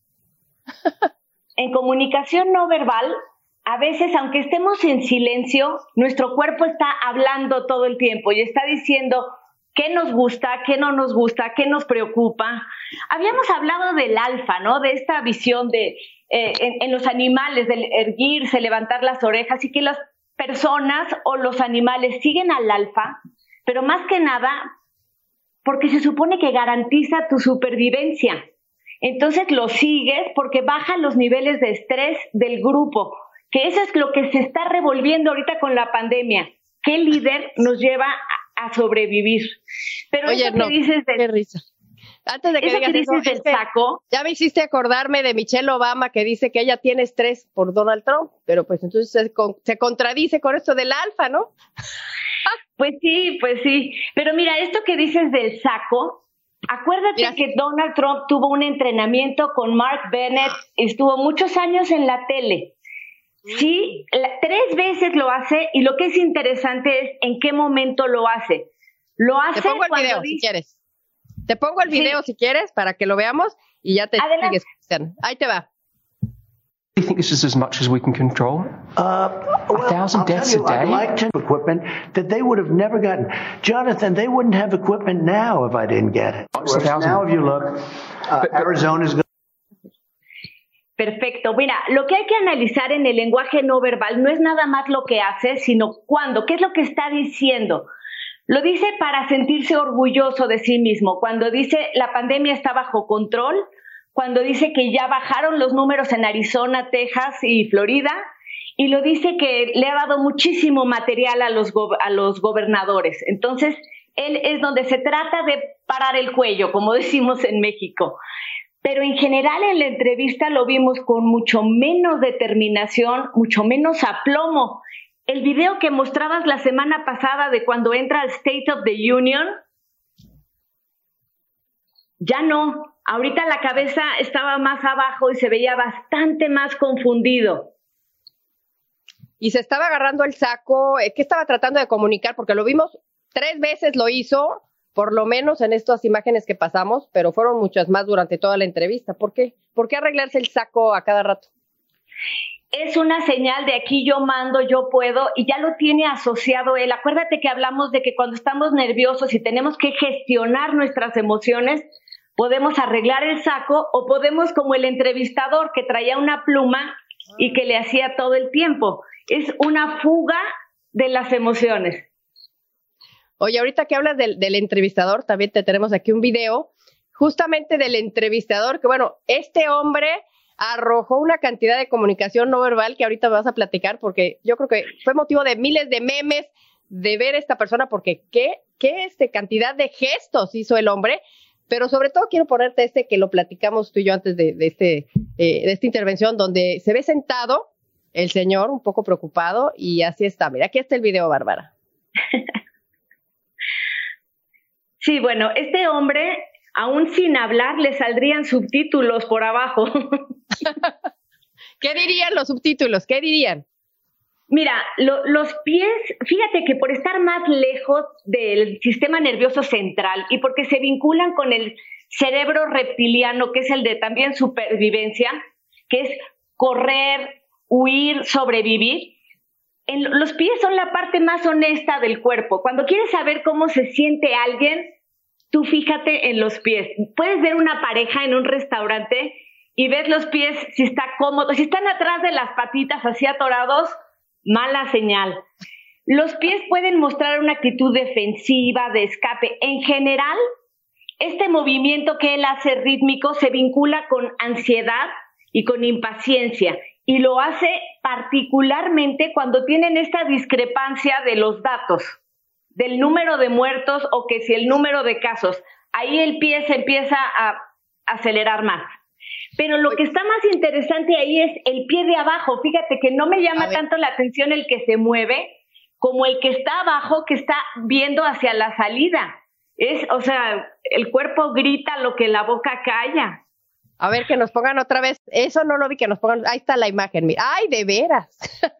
en comunicación no verbal, a veces, aunque estemos en silencio, nuestro cuerpo está hablando todo el tiempo y está diciendo qué nos gusta, qué no nos gusta, qué nos preocupa. Habíamos hablado del alfa, ¿no? De esta visión de en los animales, del erguirse, levantar las orejas, y que las personas o los animales siguen al alfa, pero más que nada porque se supone que garantiza tu supervivencia. Entonces lo sigues porque baja los niveles de estrés del grupo, que eso es lo que se está revolviendo ahorita con la pandemia. ¿Qué líder nos lleva a sobrevivir? Pero oye, eso que dices de... qué risa. Antes de que digas eso, del saco, ya me hiciste acordarme de Michelle Obama, que dice que ella tiene estrés por Donald Trump, pero pues entonces se contradice con esto del alfa, ¿no? Pues sí. Pero mira, esto que dices del saco, acuérdate que Donald Trump tuvo un entrenamiento con Mark Bennett, estuvo muchos años en la tele. Sí, 3 veces lo hace, y lo que es interesante es en qué momento lo hace. Lo hace Te pongo el video si quieres. Te pongo el video si quieres para que lo veamos y ya te sigues. Ahí te va. Do you think this is as much as we can control? 1,000 deaths a day? I'd like to have equipment that they would have never gotten. Jonathan, they wouldn't have equipment now if I didn't get it. Now if you look, Arizona's going. Perfecto. Mira, lo que hay que analizar en el lenguaje no verbal no es nada más lo que hace, sino cuándo, qué es lo que está diciendo. Lo dice para sentirse orgulloso de sí mismo, cuando dice la pandemia está bajo control, cuando dice que ya bajaron los números en Arizona, Texas y Florida, y lo dice que le ha dado muchísimo material a los gobernadores. Entonces, él es donde se trata de parar el cuello, como decimos en México. Pero en general en la entrevista lo vimos con mucho menos determinación, mucho menos aplomo. El video que mostrabas la semana pasada de cuando entra al State of the Union, ya no. Ahorita la cabeza estaba más abajo y se veía bastante más confundido. Y se estaba agarrando el saco. ¿Qué estaba tratando de comunicar? Porque lo vimos 3 veces, lo hizo, por lo menos en estas imágenes que pasamos, pero fueron muchas más durante toda la entrevista. ¿Por qué? ¿Por qué arreglarse el saco a cada rato? Es una señal de aquí yo mando, yo puedo, y ya lo tiene asociado él. Acuérdate que hablamos de que cuando estamos nerviosos y tenemos que gestionar nuestras emociones, podemos arreglar el saco o podemos, como el entrevistador que traía una pluma y que le hacía todo el tiempo. Es una fuga de las emociones. Oye, ahorita que hablas del entrevistador, también te tenemos aquí un video justamente del entrevistador, que bueno, este hombre arrojó una cantidad de comunicación no verbal que ahorita vas a platicar, porque yo creo que fue motivo de miles de memes de ver a esta persona, porque qué cantidad de gestos hizo el hombre. Pero sobre todo quiero ponerte que lo platicamos tú y yo antes de esta intervención, donde se ve sentado el señor un poco preocupado, y así está. Mira, aquí está el video, Bárbara. Sí, bueno, este hombre, aún sin hablar, le saldrían subtítulos por abajo. ¿Qué dirían los subtítulos? ¿Qué dirían? Mira, los pies, fíjate que por estar más lejos del sistema nervioso central y porque se vinculan con el cerebro reptiliano, que es el de también supervivencia, que es correr, huir, sobrevivir, los pies son la parte más honesta del cuerpo. Cuando quieres saber cómo se siente alguien, tú fíjate en los pies. Puedes ver una pareja en un restaurante y ves los pies si está cómodo. Si están atrás de las patitas así atorados, mala señal. Los pies pueden mostrar una actitud defensiva, de escape. En general, este movimiento que él hace rítmico se vincula con ansiedad y con impaciencia, y lo hace particularmente cuando tienen esta discrepancia de los datos, del número de muertos o que si el número de casos. Ahí el pie se empieza a acelerar más. Pero lo que está más interesante ahí es el pie de abajo. Fíjate que no me llama tanto la atención el que se mueve como el que está abajo, que está viendo hacia la salida. O sea, el cuerpo grita lo que la boca calla. A ver, que nos pongan otra vez. Eso no lo vi, que nos pongan. Ahí está la imagen. Mira. ¡Ay, de veras!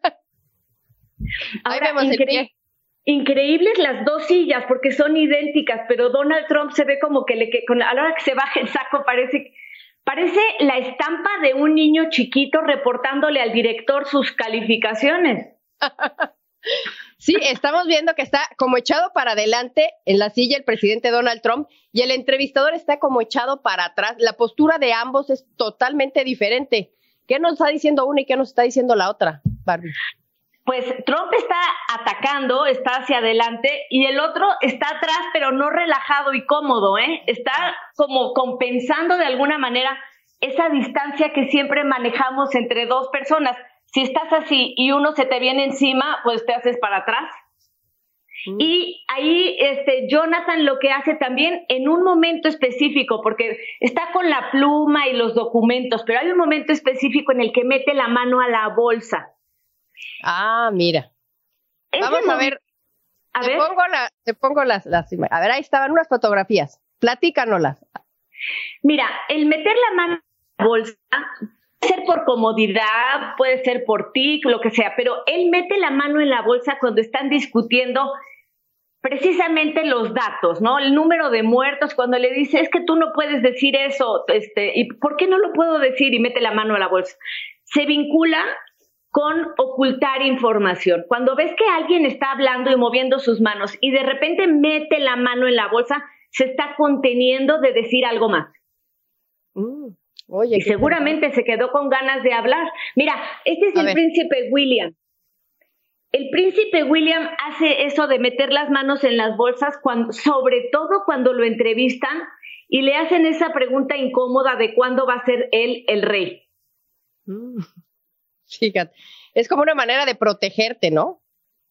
Ahí vemos el pie. Increíbles las dos sillas porque son idénticas, pero Donald Trump se ve como que a la hora que se baja el saco parece la estampa de un niño chiquito reportándole al director sus calificaciones. Sí, estamos viendo que está como echado para adelante en la silla el presidente Donald Trump y el entrevistador está como echado para atrás. La postura de ambos es totalmente diferente. ¿Qué nos está diciendo una y qué nos está diciendo la otra, Barbie? Pues Trump está atacando, está hacia adelante y el otro está atrás, pero no relajado y cómodo, ¿eh? Está como compensando de alguna manera esa distancia que siempre manejamos entre dos personas. Si estás así y uno se te viene encima, pues te haces para atrás. Y ahí Jonathan lo que hace también en un momento específico, porque está con la pluma y los documentos, pero hay un momento específico en el que mete la mano a la bolsa. Ah, mira. Vamos a ver. Te pongo las imágenes. A ver, ahí estaban unas fotografías. Platícanoslas. Mira, el meter la mano en la bolsa puede ser por comodidad, puede ser por tic, lo que sea, pero él mete la mano en la bolsa cuando están discutiendo precisamente los datos, ¿no? El número de muertos, cuando le dice, es que tú no puedes decir eso, ¿y por qué no lo puedo decir? Y mete la mano a la bolsa. Se vincula con ocultar información. Cuando ves que alguien está hablando y moviendo sus manos y de repente mete la mano en la bolsa, se está conteniendo de decir algo más. Oye, y seguramente se quedó con ganas de hablar. Mira, este es el príncipe William. El príncipe William hace eso de meter las manos en las bolsas, sobre todo cuando lo entrevistan y le hacen esa pregunta incómoda de cuándo va a ser él el rey. Fíjate, es como una manera de protegerte, ¿no?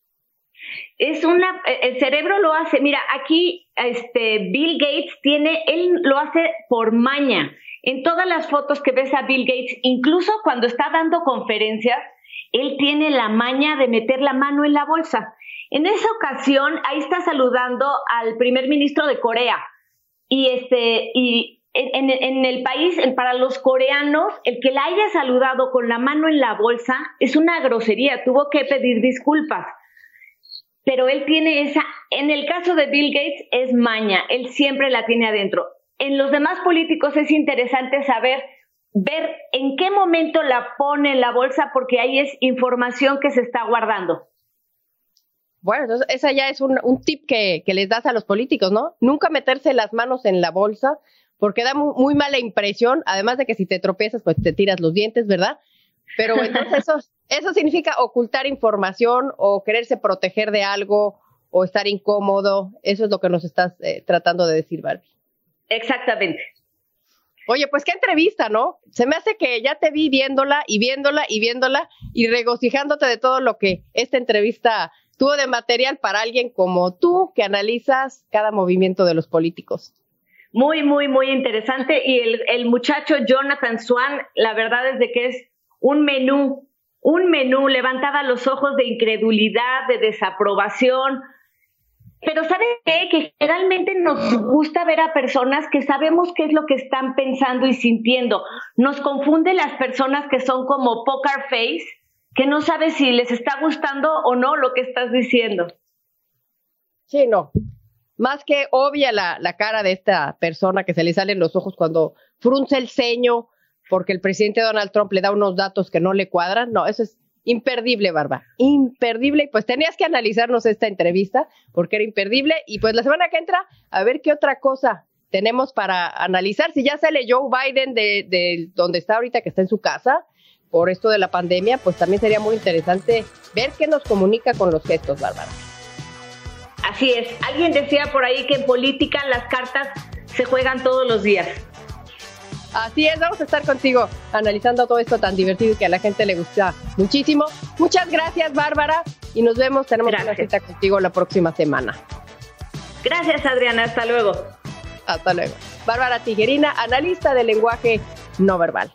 El cerebro lo hace. Mira, aquí Bill Gates él lo hace por maña. En todas las fotos que ves a Bill Gates, incluso cuando está dando conferencias, él tiene la maña de meter la mano en la bolsa. En esa ocasión, ahí está saludando al primer ministro de Corea. Y en el país, para los coreanos, el que la haya saludado con la mano en la bolsa es una grosería. Tuvo que pedir disculpas. Pero él tiene en el caso de Bill Gates es maña, él siempre la tiene adentro. En los demás políticos es interesante ver en qué momento la pone en la bolsa, porque ahí es información que se está guardando. Bueno, entonces esa ya es un tip que les das a los políticos, ¿no? Nunca meterse las manos en la bolsa, porque da muy mala impresión, además de que si te tropiezas, pues te tiras los dientes, ¿verdad? Pero entonces eso significa ocultar información o quererse proteger de algo o estar incómodo. Eso es lo que nos estás tratando de decir, Barbie. Exactamente. Oye, pues qué entrevista, ¿no? Se me hace que ya te vi viéndola y regocijándote de todo lo que esta entrevista tuvo de material para alguien como tú, que analizas cada movimiento de los políticos. Muy, muy, muy interesante. Y el muchacho Jonathan Swan, la verdad es de que es un menú, levantaba los ojos de incredulidad, de desaprobación. Pero ¿sabes qué? Que generalmente nos gusta ver a personas que sabemos qué es lo que están pensando y sintiendo. Nos confunde las personas que son como poker face, que no sabes si les está gustando o no lo que estás diciendo. Sí, no. Más que obvia la cara de esta persona que se le salen los ojos cuando frunce el ceño porque el presidente Donald Trump le da unos datos que no le cuadran. No, eso es imperdible, Barba, imperdible. Y pues tenías que analizarnos esta entrevista porque era imperdible. Y pues la semana que entra, a ver qué otra cosa tenemos para analizar. Si ya sale Joe Biden de donde está ahorita, que está en su casa, por esto de la pandemia, pues también sería muy interesante ver qué nos comunica con los gestos, Bárbara. Así es. Alguien decía por ahí que en política las cartas se juegan todos los días. Así es, vamos a estar contigo analizando todo esto tan divertido y que a la gente le gusta muchísimo. Muchas gracias, Bárbara, y nos vemos. Tenemos una cita contigo la próxima semana. Gracias, Adriana. Hasta luego. Hasta luego. Bárbara Tijerina, analista del lenguaje no verbal.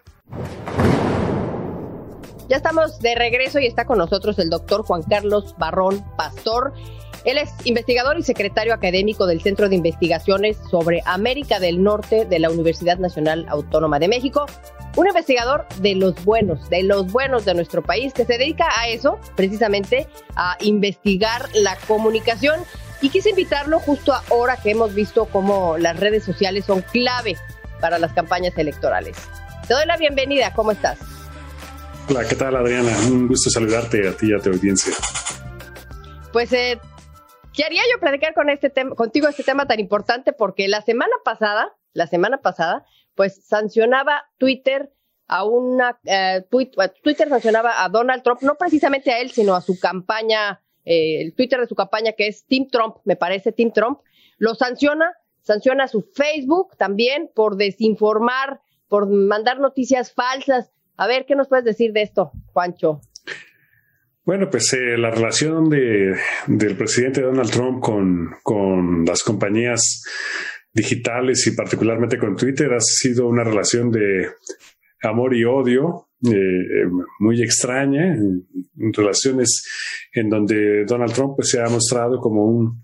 Ya estamos de regreso y está con nosotros el doctor Juan Carlos Barrón Pastor. Él es investigador y secretario académico del Centro de Investigaciones sobre América del Norte de la Universidad Nacional Autónoma de México. Un investigador de los buenos de nuestro país, que se dedica a eso, precisamente a investigar la comunicación. Y quise invitarlo justo ahora que hemos visto cómo las redes sociales son clave para las campañas electorales. Te doy la bienvenida, ¿cómo estás? Hola, ¿qué tal, Adriana? Un gusto saludarte a ti y a tu audiencia. Pues quería yo platicar contigo este tema tan importante porque la semana pasada, pues sancionaba Twitter Twitter sancionaba a Donald Trump, no precisamente a él, sino a su campaña, el Twitter de su campaña, que es Team Trump, me parece, Team Trump, lo sanciona a su Facebook también por desinformar, por mandar noticias falsas. A ver, ¿qué nos puedes decir de esto, Juancho? Bueno, pues la relación del presidente Donald Trump con las compañías digitales y particularmente con Twitter ha sido una relación de amor y odio muy extraña, relaciones en donde Donald Trump pues, se ha mostrado como un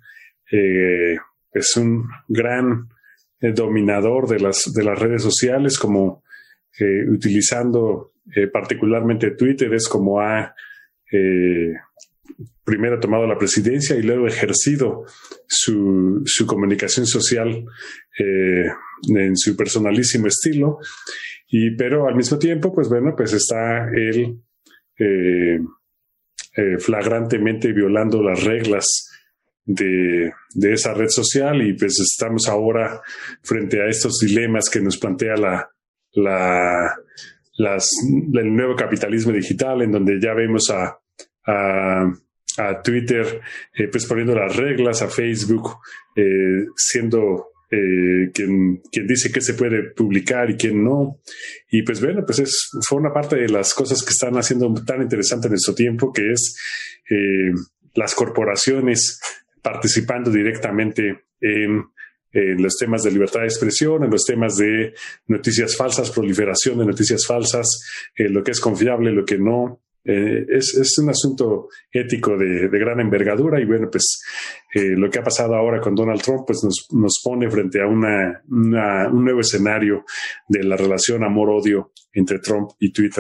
gran dominador de las redes sociales, como utilizando particularmente Twitter es como ha primero tomado la presidencia y luego ejercido su comunicación social en su personalísimo estilo, pero al mismo tiempo pues está él flagrantemente violando las reglas de esa red social y pues estamos ahora frente a estos dilemas que nos plantea el nuevo capitalismo digital, en donde ya vemos a Twitter pues poniendo las reglas, a Facebook siendo quien dice qué se puede publicar y quién no. Y pues fue una parte de las cosas que están haciendo tan interesante en nuestro tiempo, que es las corporaciones participando directamente en los temas de libertad de expresión, en los temas de noticias falsas, proliferación de noticias falsas, lo que es confiable, lo que no. Es un asunto ético de gran envergadura y lo que ha pasado ahora con Donald Trump pues nos pone frente a un nuevo escenario de la relación amor-odio entre Trump y Twitter.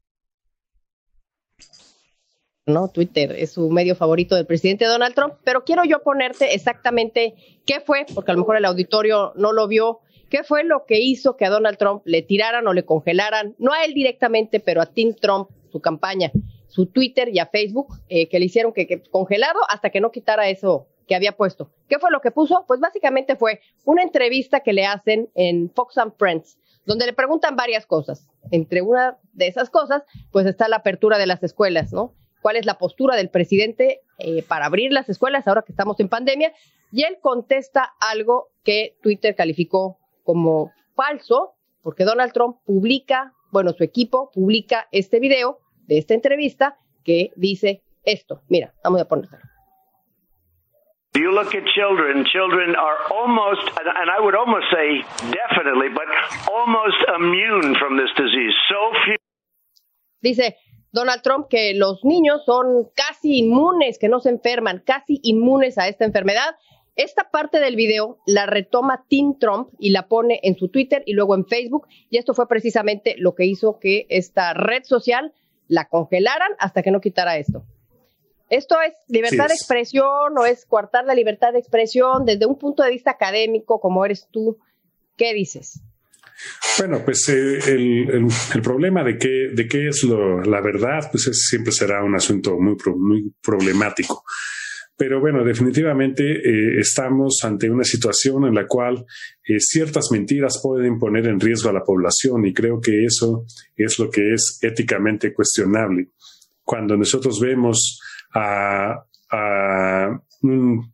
¿No? Twitter es su medio favorito del presidente Donald Trump, pero quiero yo ponerte exactamente qué fue, porque a lo mejor el auditorio no lo vio, qué fue lo que hizo que a Donald Trump le tiraran o le congelaran, no a él directamente, pero a Team Trump, su campaña, su Twitter y a Facebook, que le hicieron que congelado hasta que no quitara eso que había puesto. ¿Qué fue lo que puso? Pues básicamente fue una entrevista que le hacen en Fox and Friends, donde le preguntan varias cosas. Entre una de esas cosas, pues está la apertura de las escuelas, ¿no? ¿Cuál es la postura del presidente para abrir las escuelas ahora que estamos en pandemia? Y él contesta algo que Twitter calificó como falso, porque Donald Trump su equipo publica este video de esta entrevista que dice esto. Mira, vamos a ponerlo. You look at children are almost, and I would almost say definitely, but almost immune from this disease. So few. Dice Donald Trump que los niños son casi inmunes, que no se enferman, casi inmunes a esta enfermedad. Esta parte del video la retoma Team Trump y la pone en su Twitter y luego en Facebook. Y esto fue precisamente lo que hizo que esta red social la congelaran hasta que no quitara esto. ¿Esto es libertad de expresión o es coartar la libertad de expresión desde un punto de vista académico como eres tú? ¿Qué dices? Bueno, pues el problema de qué es la verdad, pues siempre será un asunto muy problemático. Pero bueno, definitivamente estamos ante una situación en la cual ciertas mentiras pueden poner en riesgo a la población y creo que eso es lo que es éticamente cuestionable. Cuando nosotros vemos a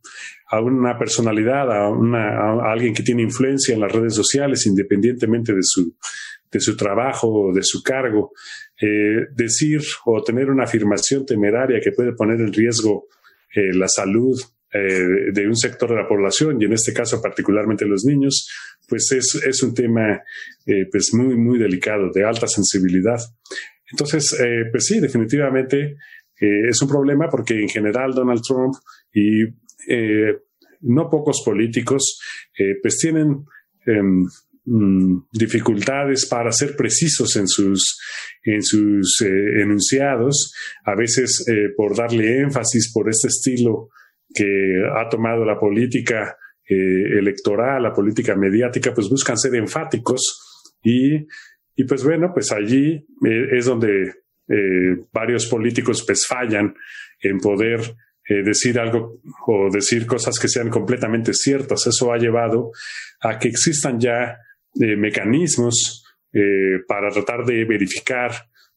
una personalidad, a alguien que tiene influencia en las redes sociales, independientemente de su trabajo o de su cargo, decir o tener una afirmación temeraria que puede poner en riesgo la salud de un sector de la población, y en este caso particularmente los niños, pues es un tema pues muy, muy delicado, de alta sensibilidad. Entonces, pues sí, definitivamente es un problema, porque en general Donald Trump y no pocos políticos pues tienen dificultades para ser precisos en sus enunciados, a veces por darle énfasis por este estilo que ha tomado la política electoral, la política mediática, pues buscan ser enfáticos y pues bueno, pues allí es donde varios políticos pues fallan en poder decir algo o decir cosas que sean completamente ciertas. Eso ha llevado a que existan ya mecanismos para tratar de verificar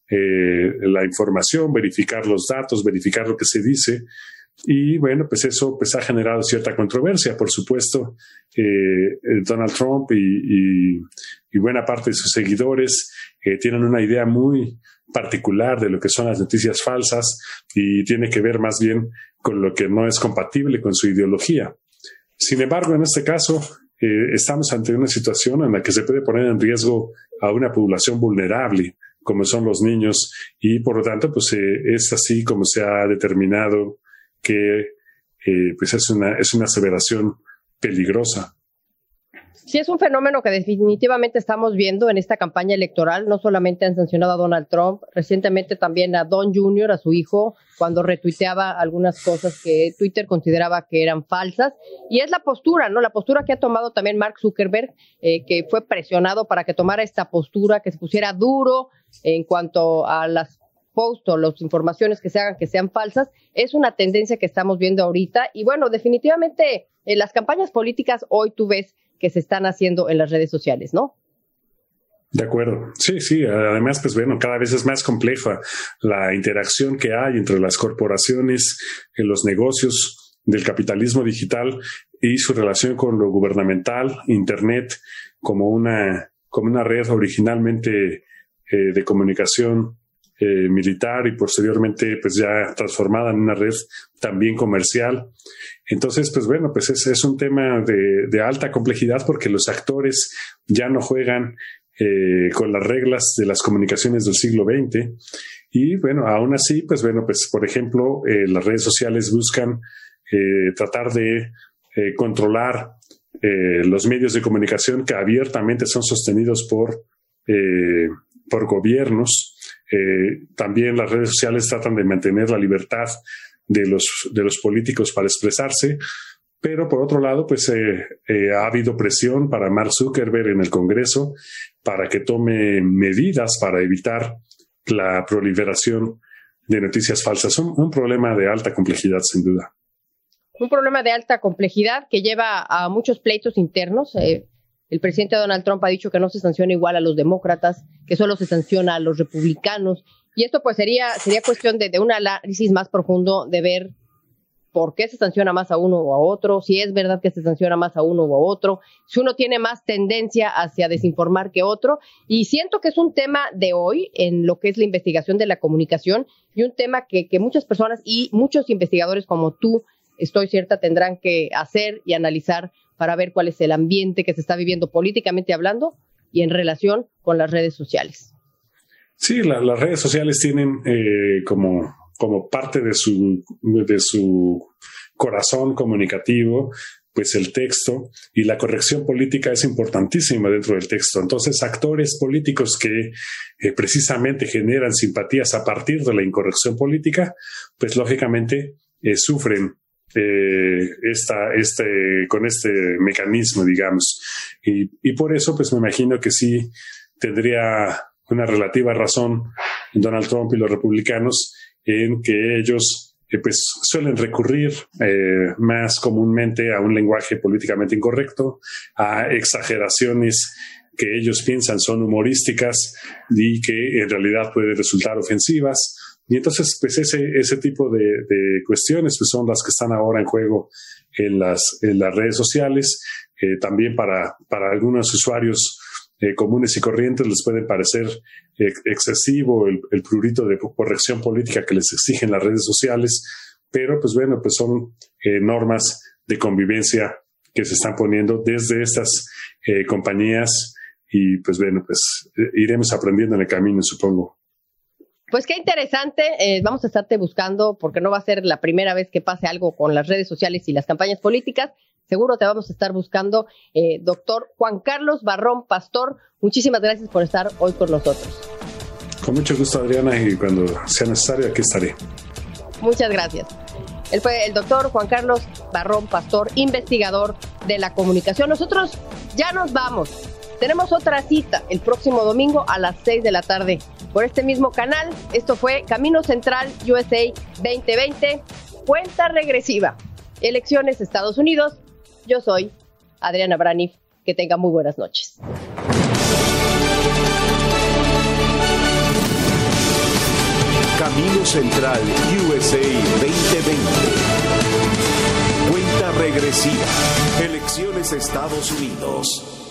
la información, verificar los datos, verificar lo que se dice. Y bueno, pues eso pues ha generado cierta controversia. Por supuesto, Donald Trump y buena parte de sus seguidores tienen una idea muy particular de lo que son las noticias falsas, y tiene que ver más bien con lo que no es compatible con su ideología. Sin embargo, en este caso, estamos ante una situación en la que se puede poner en riesgo a una población vulnerable, como son los niños, y por lo tanto, pues es así como se ha determinado que pues es una aseveración peligrosa. Sí, es un fenómeno que definitivamente estamos viendo en esta campaña electoral. No solamente han sancionado a Donald Trump, recientemente también a Don Jr., a su hijo, cuando retuiteaba algunas cosas que Twitter consideraba que eran falsas. Y es la postura, ¿no? La postura que ha tomado también Mark Zuckerberg, que fue presionado para que tomara esta postura, que se pusiera duro en cuanto a las posts o las informaciones que se hagan que sean falsas. Es una tendencia que estamos viendo ahorita. Y bueno, definitivamente las campañas políticas hoy tú ves que se están haciendo en las redes sociales, ¿no? De acuerdo. Sí. Además, pues bueno, cada vez es más compleja la interacción que hay entre las corporaciones, los negocios del capitalismo digital y su relación con lo gubernamental, Internet, como una red originalmente de comunicación militar y posteriormente pues ya transformada en una red también comercial. Entonces, pues bueno, pues es un tema de alta complejidad, porque los actores ya no juegan con las reglas de las comunicaciones del siglo XX. Y bueno, aún así, pues bueno, pues por ejemplo, las redes sociales buscan tratar de controlar los medios de comunicación que abiertamente son sostenidos por gobiernos. También las redes sociales tratan de mantener la libertad de los políticos para expresarse, pero por otro lado, pues ha habido presión para Mark Zuckerberg en el Congreso para que tome medidas para evitar la proliferación de noticias falsas. Un problema de alta complejidad, sin duda. Un problema de alta complejidad que lleva a muchos pleitos internos. El presidente Donald Trump ha dicho que no se sanciona igual a los demócratas, que solo se sanciona a los republicanos. Y esto pues sería cuestión de un análisis más profundo, de ver por qué se sanciona más a uno o a otro, si es verdad que se sanciona más a uno o a otro, si uno tiene más tendencia hacia desinformar que otro. Y siento que es un tema de hoy en lo que es la investigación de la comunicación, y un tema que muchas personas y muchos investigadores como tú, estoy cierta, tendrán que hacer y analizar para ver cuál es el ambiente que se está viviendo políticamente hablando y en relación con las redes sociales. Sí, las redes sociales tienen como parte de su corazón comunicativo, pues el texto, y la corrección política es importantísima dentro del texto. Entonces, actores políticos que precisamente generan simpatías a partir de la incorrección política, pues lógicamente sufren con este mecanismo, digamos. Y por eso, pues me imagino que sí tendría una relativa razón Donald Trump y los republicanos en que ellos pues suelen recurrir más comúnmente a un lenguaje políticamente incorrecto, a exageraciones que ellos piensan son humorísticas y que en realidad pueden resultar ofensivas. Y entonces, pues ese tipo de cuestiones pues son las que están ahora en juego en las redes sociales. También para algunos usuarios comunes y corrientes les puede parecer excesivo el prurito de corrección política que les exigen las redes sociales, pero pues bueno, pues son normas de convivencia que se están poniendo desde estas compañías y pues bueno, pues iremos aprendiendo en el camino, supongo. Pues qué interesante, vamos a estarte buscando porque no va a ser la primera vez que pase algo con las redes sociales y las campañas políticas. Seguro te vamos a estar buscando. Doctor Juan Carlos Barrón Pastor, muchísimas gracias por estar hoy con nosotros. Con mucho gusto, Adriana, y cuando sea necesario aquí estaré. Muchas gracias. Él fue el doctor Juan Carlos Barrón Pastor, investigador de la comunicación. Nosotros ya nos vamos. Tenemos otra cita el próximo domingo a las 6 de la tarde por este mismo canal. Esto fue Camino Central USA 2020, cuenta regresiva. Elecciones Estados Unidos. Yo soy Adriana Braniff. Que tenga muy buenas noches. Camino Central USA 2020. Cuenta regresiva. Elecciones Estados Unidos.